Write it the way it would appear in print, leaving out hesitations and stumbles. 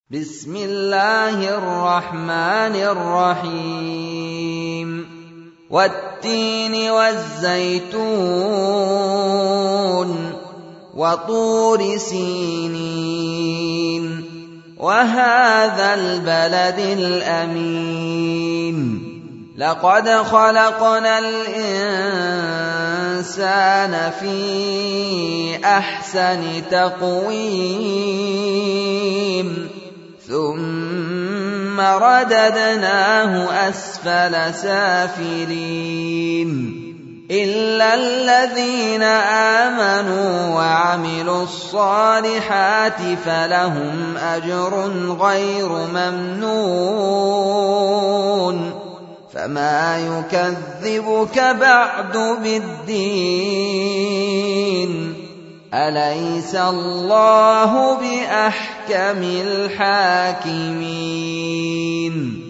بسم الله الرحمن الرحيم والتين والزيتون وطور سينين وهذا البلد الأمين لقد خلقنا الإنسان في أحسن تقويم ثم رددناه أسفل سافلين إلا الذين آمنوا وعملوا الصالحات فلهم أجر غير ممنون فما يكذبك بعد بالدين أليس الله بأحكم الحاكمين